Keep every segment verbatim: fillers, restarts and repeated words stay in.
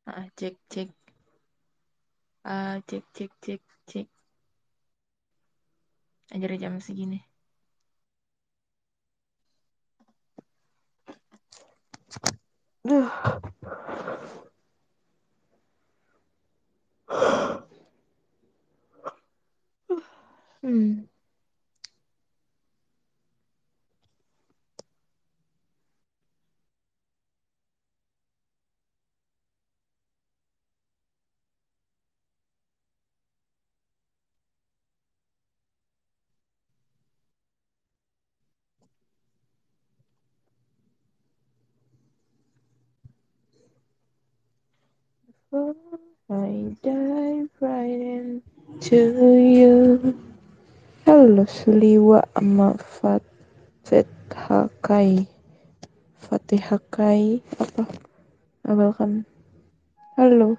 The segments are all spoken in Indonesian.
Ah, cek cek. Ah, cek cek cek cek. Anjir jam segini. Duh. Hmm. Before I dive right into you. Halo Suliwa sama Fat Hakai. Fatih Hakai apa? Welcome. Halo.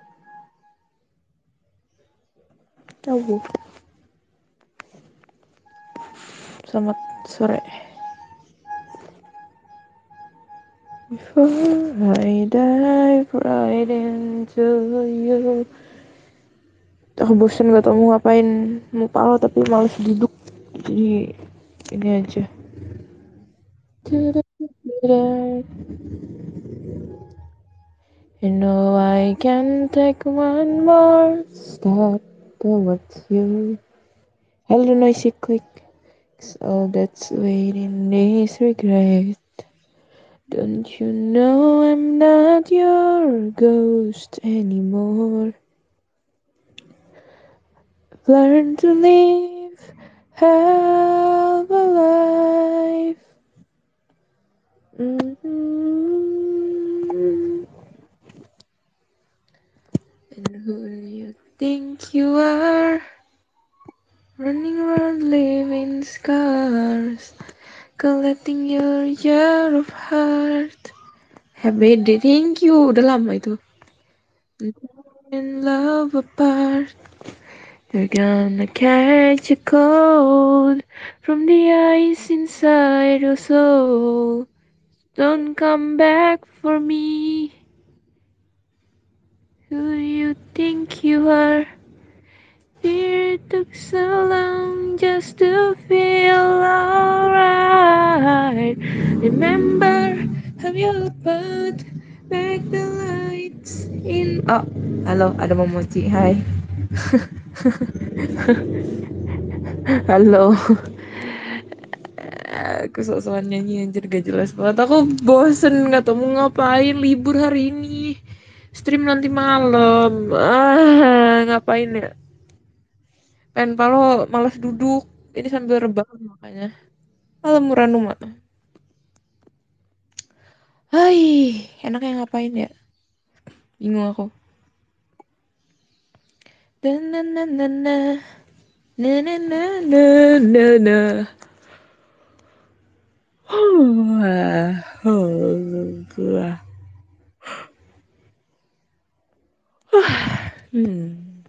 Tahu. Selamat sore. Before I dive right into you. Aku bosen gak tau mau ngapain. Mau palo tapi males duduk. Jadi ini aja. You know I can take one more step towards you. Hello noisy click. 'Cause all that's waiting is regret. Don't you know I'm not your ghost anymore? Learn to live half a life. Mm-hmm. And who do you think you are? Running around leaving scars, collecting your year of heart. Happy day, thank you. Udah lama itu. And love apart. You're gonna catch a cold from the ice inside your soul. Don't come back for me. Who do you think you are? Dear, it took so long just to feel alright. Remember how you put back the lights in. Oh, halo, ada Momoci. Hai. Halo. Aku sok-sokan nyanyi anjir gak jelas banget. Aku bosen gak tau mau ngapain libur hari ini. Stream nanti malam. Ah, ngapain ya? Pengen palo malas duduk. Ini sambil rebahan makanya. Halo Muranuma. Hai, enaknya ngapain ya? Bingung aku. Dan na na na na na na na na na na. Hmm.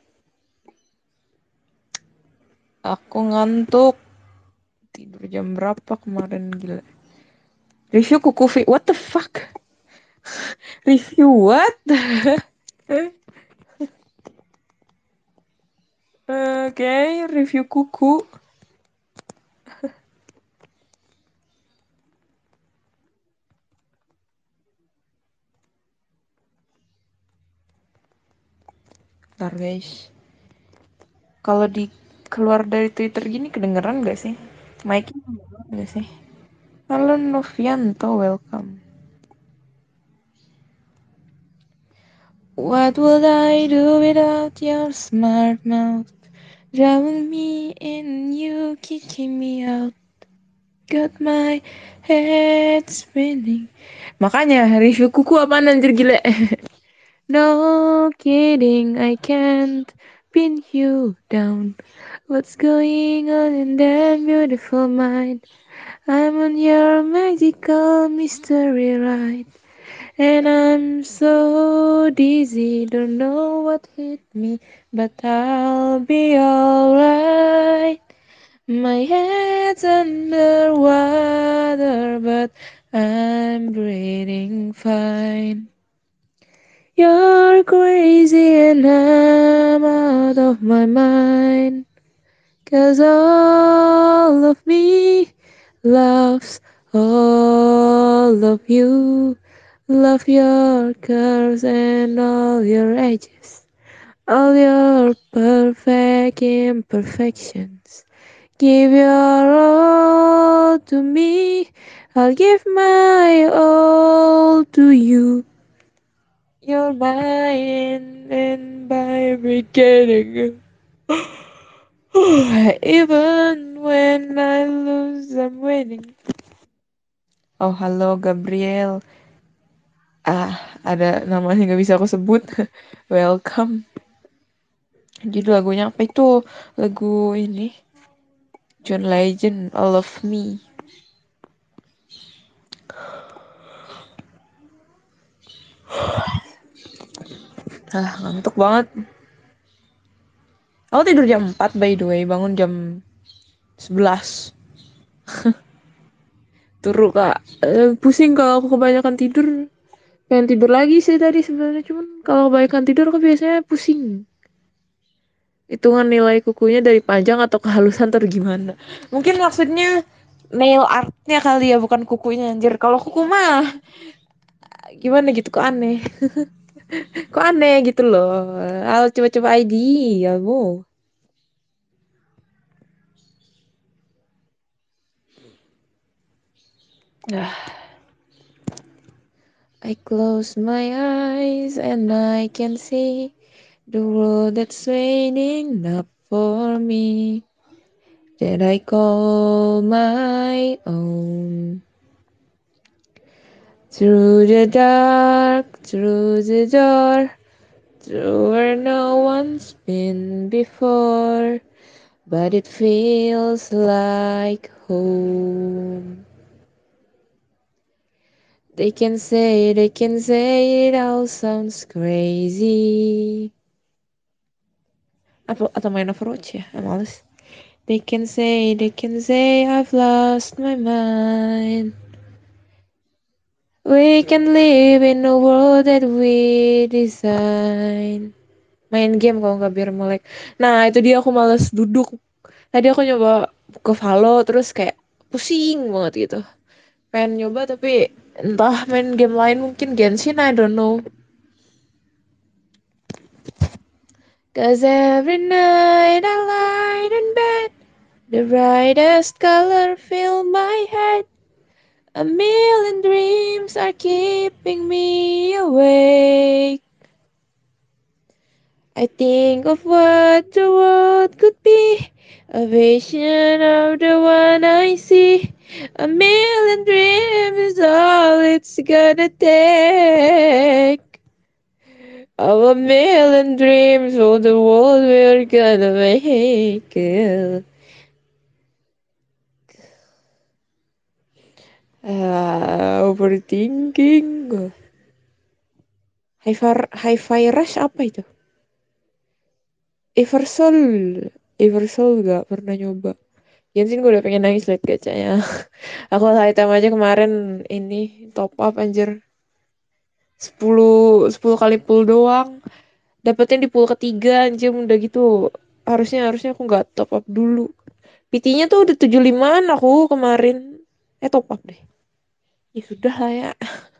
Aku ngantuk. Tidur jam berapa kemarin gila? Review kuku fi. What the fuck? Review what? Oke, okay, review kuku. Bentar guys. Kalau di keluar dari Twitter gini kedengeran gak sih? Mic-nya kedengeran gak sih? Halo Novianto, welcome. What would I do without your smart mouth? Drowning me in you, kicking me out. Got my head spinning. Makanya review kuku apaan anjir gila. No kidding, I can't pin you down. What's going on in that beautiful mind? I'm on your magical mystery ride. And I'm so dizzy, don't know what hit me, but I'll be alright. My head's underwater, but I'm breathing fine. You're crazy and I'm out of my mind. 'Cause all of me loves all of you. Love your curves and all your edges. All your perfect imperfections. Give your all to me. I'll give my all to you. You're mine and by beginning. Even when I lose, I'm winning. Oh, halo Gabriel. Ah, ada namanya nggak bisa aku sebut. Welcome. Jadi lagunya apa itu? Lagu ini John Legend, All of Me. Ah, ngantuk banget. Aku tidur jam empat by the way, bangun jam sebelas. Turu kak. Eh, pusing kalau aku kebanyakan tidur. Pengen tidur lagi sih tadi sebenarnya, cuman kalau kebanyakan tidur aku biasanya pusing. Hitungan nilai kukunya dari panjang atau kehalusan atau gimana. Mungkin maksudnya nail artnya kali ya, bukan kukunya anjir. Kalau kuku mah gimana gitu, kok aneh. Kok aneh gitu loh. Ayo coba-coba I D ya bu. Ah, I close my eyes and I can see the world that's waiting up for me, that I call my own. Through the dark, through the door, through where no one's been before, but it feels like home. They can say, they can say it all sounds crazy. Apa, atau main Overwatch ya? Ah, males. They can say, they can say I've lost my mind. We can live in a world that we design. Main game kalau nggak biar melek. Nah itu dia, aku males duduk. Tadi aku nyoba ke Valo terus kayak pusing banget gitu. Pengen nyoba tapi entah main game lain, mungkin Genshin, I don't know. Cause every night I lie in bed, the brightest color fill my head. A million dreams are keeping me awake. I think of what the world could be, a vision of the one I see. A million dreams is all it's gonna take. Oh, a million dreams for the world we're gonna make it. Ah, overthinking. Hi-Fi Hi-Fi Rush apa itu? Eversoul. Eversoul gak pernah nyoba. Genshin gue udah pengen nangis liat gacanya. Aku item aja kemarin ini top up anjir. Sepuluh sepuluh kali pull doang. Dapetnya di pull ketiga anjir, udah gitu. Harusnya harusnya aku nggak top up dulu. P T-nya tuh udah tujuh puluh limaan aku kemarin. Eh top up deh. Ya sudah lah ya.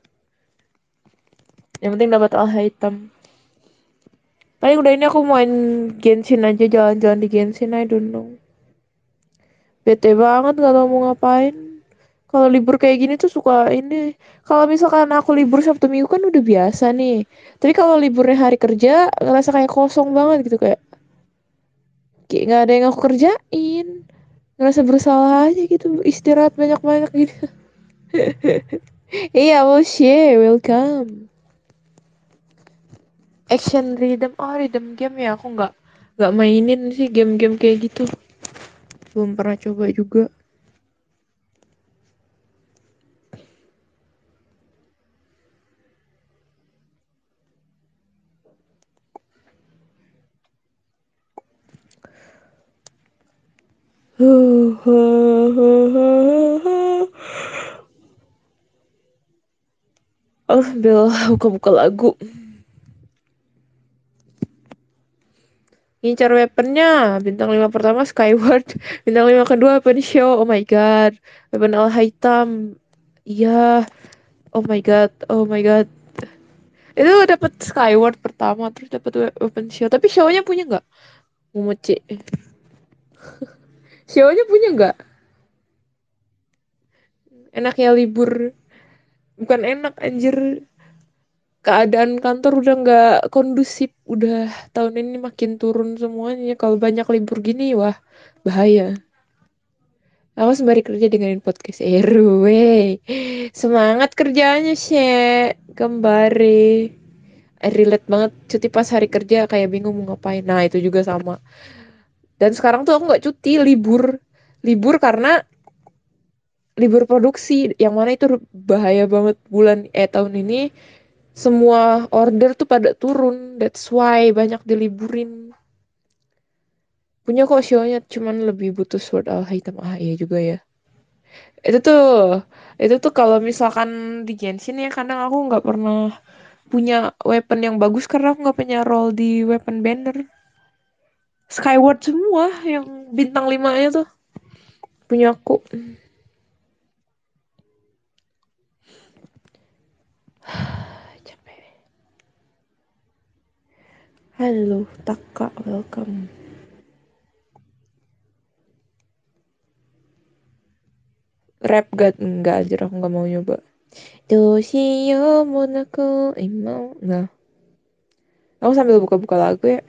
Yang penting dapat all item. Paling udah ini aku main Genshin aja, jalan-jalan di Genshin, I don't know. Bete banget gak tau mau ngapain. Kalau libur kayak gini tuh suka ini. Kalau misalkan aku libur Sabtu Minggu kan udah biasa nih. Tapi kalau liburnya hari kerja ngerasa kayak kosong banget gitu, kayak kayak nggak ada yang aku kerjain. Ngerasa bersalah aja gitu, istirahat banyak-banyak gitu. Iya, mau share, welcome. Action rhythm, oh rhythm game ya, aku nggak nggak mainin sih game-game kayak gitu. Belum pernah coba juga. Oh, sambil buka-buka lagu. Ngincar weaponnya, bintang lima pertama Skyward, bintang lima kedua Weapon Show, oh my god, Weapon Al Hitam, iya, oh my god, oh my god, itu dapat Skyward pertama, terus dapat we- Weapon Show, tapi show-nya punya nggak? Momoche, show-nya punya nggak? Enaknya libur, bukan enak anjir, keadaan kantor udah nggak kondusif, udah tahun ini makin turun semuanya, kalau banyak libur gini, wah bahaya. Aku sembari kerja dengerin podcast R W. Semangat kerjanya, Syek. Kembali. I relate banget. Cuti pas hari kerja kayak bingung mau ngapain. Nah, itu juga sama. Dan sekarang tuh aku nggak cuti, libur. Libur karena libur produksi. Yang mana itu bahaya banget bulan eh tahun ini. Semua order tuh pada turun. That's why banyak diliburin. Punya kok show-nya, cuman lebih butuh Sword Al Hitam. Ah, iya juga ya. Itu tuh, itu tuh kalau misalkan di Genshin ya kadang aku nggak pernah punya weapon yang bagus karena aku nggak punya role di weapon banner. Skyward semua yang bintang limanya tuh punya aku. Capek. Halo, Taka, welcome. Rap god enggak aja aku nggak mau nyoba. Doshio monaco imau nggak. Aku sambil buka-buka lagu ya.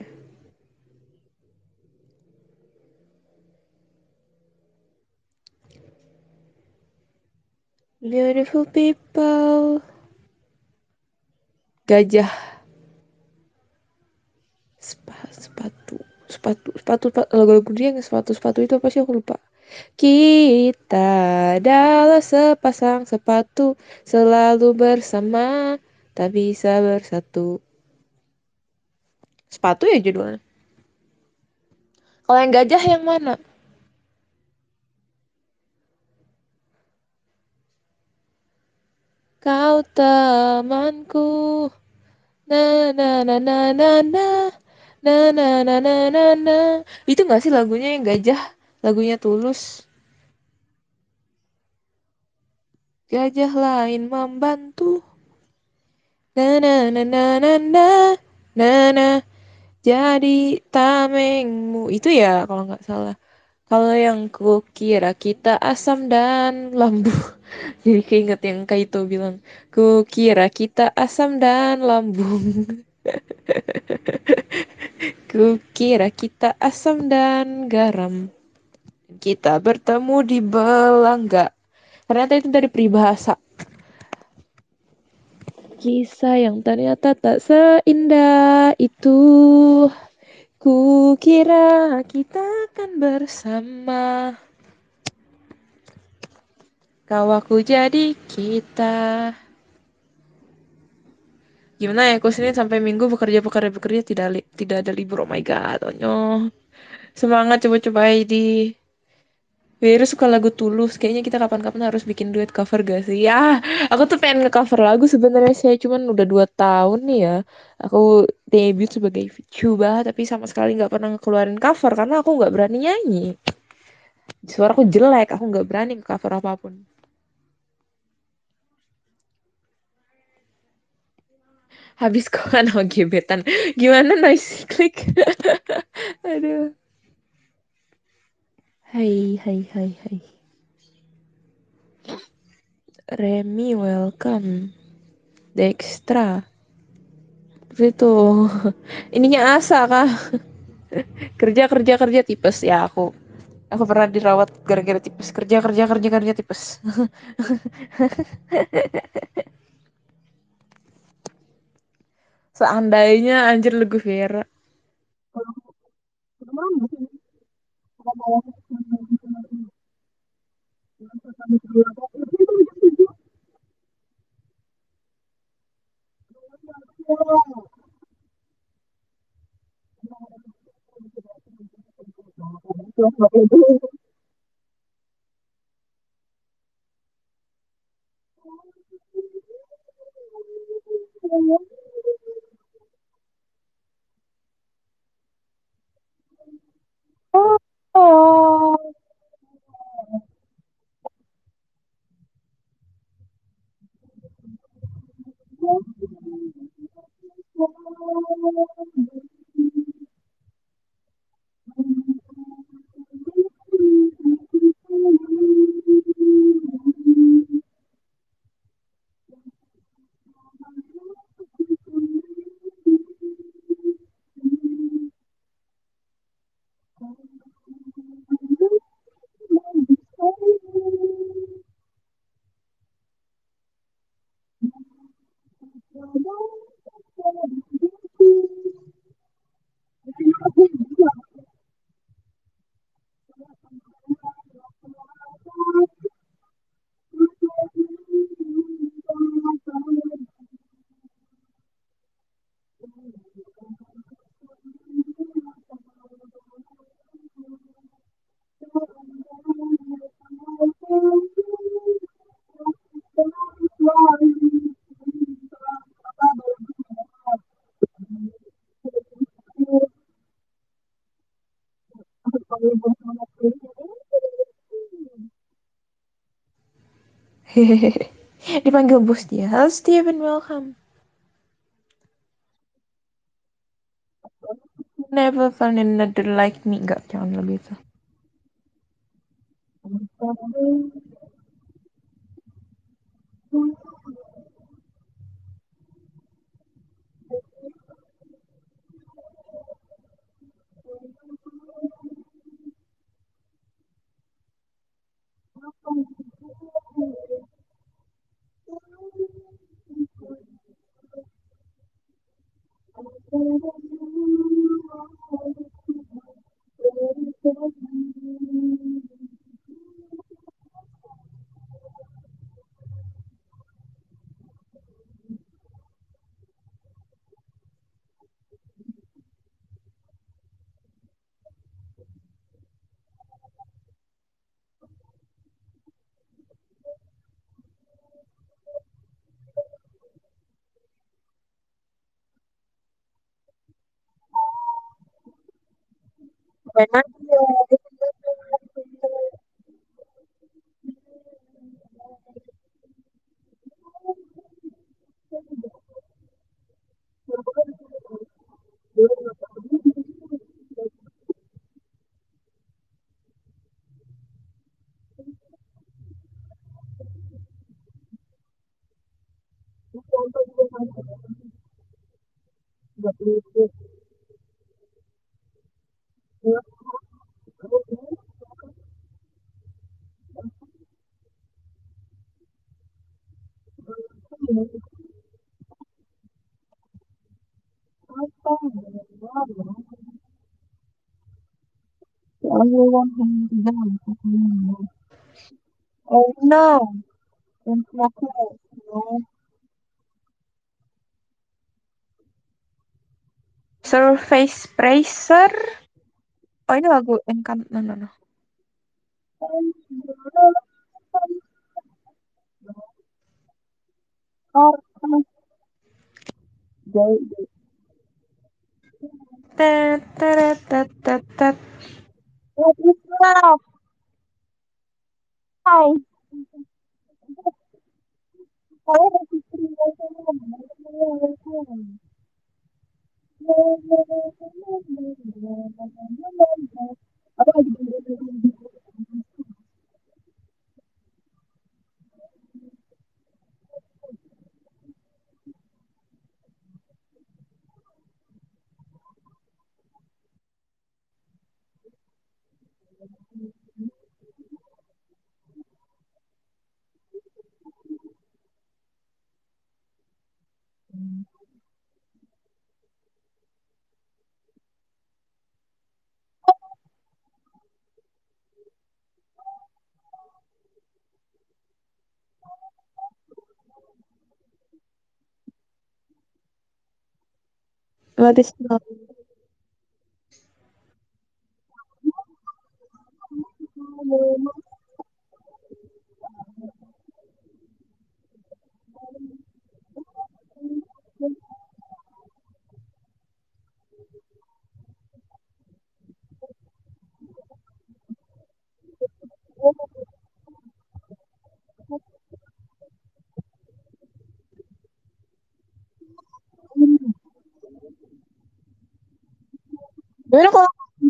Beautiful people. Gajah. Spa- sepatu. Sepatu, sepatu, sepatu, lagu-lagu dia yang sepatu, sepatu itu apa sih aku lupa. Kita adalah sepasang sepatu selalu bersama, tak bisa bersatu. Sepatu ya judulnya. Kalau yang gajah yang mana? Kau temanku. Na na na na na na. Na na na na na na. Itu gak sih lagunya yang gajah? Lagunya Tulus. Gajah lain membantu. Na na na na na na. Na na. Jadi tamengmu. Itu ya kalau nggak salah. Kalau yang kukira kita asam dan lambung. Jadi keinget yang Kaito bilang. Kukira kita asam dan lambung. Kukira kita asam dan garam. Kita bertemu di belangga. Ternyata itu dari peribahasa. Kisah yang ternyata tak seindah itu. Kukira kita akan bersama. Kau aku jadi kita. Gimana ya, aku Senin sampai Minggu bekerja bekerja bekerja tidak li- tidak ada libur. Oh my god, onyo. Semangat coba-coba I D. Weru suka lagu Tulus. Kayaknya kita kapan-kapan harus bikin duet cover gak sih? Ya, aku tuh pengen nge-cover lagu sebenarnya sih, cuman udah dua tahun nih ya. Aku debut sebagai VTuber, tapi sama sekali nggak pernah ngeluarin cover karena aku nggak berani nyanyi. Suaraku jelek, aku nggak berani nge-cover apapun. Habis kolan sama gebetan. Gimana noise click? Aduh. Hai, hai, hai, hai. Remy, welcome. Dextra. Itu. Ininya Asa kah? Kerja, kerja, kerja tipes. Ya, aku. Aku pernah dirawat gara-gara tipes. Kerja, kerja, kerja, kerja tipes. Seandainya anjir lagu Vera. Hehehe. Dipanggil bos dia. Halo Steven, welcome. Never find another like me. Enggak, jangan lebih itu. Oh no, Surface Bracer. Oh ini lagu Encant. No, no, no. Tet, tet, tet, tet, tet. What is love? Gimana kalau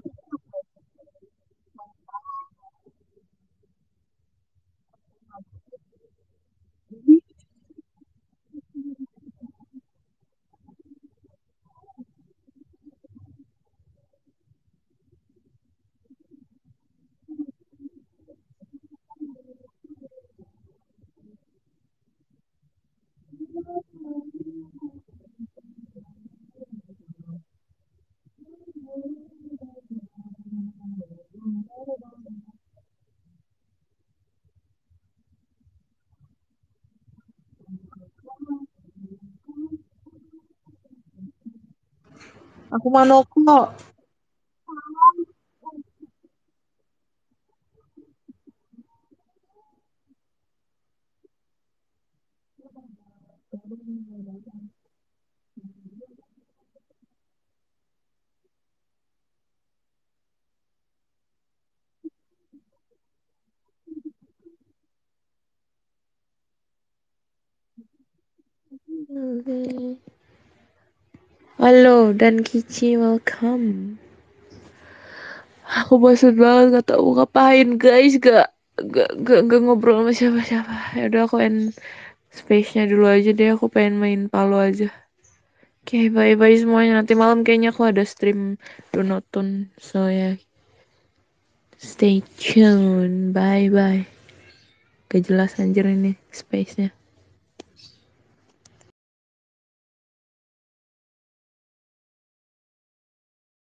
aku Manoko? Oke. Halo dan Kici, welcome. Aku bosan banget gak tau ngapain guys, gak gak gak, gak ngobrol sama siapa-siapa. Ya udah aku end space-nya dulu aja deh, aku pengen main Palo aja. Oke, okay, bye bye semuanya. Nanti malam kayaknya aku ada stream Dunoton, so ya yeah. Stay tune, bye bye. Gak jelas anjir ini space-nya.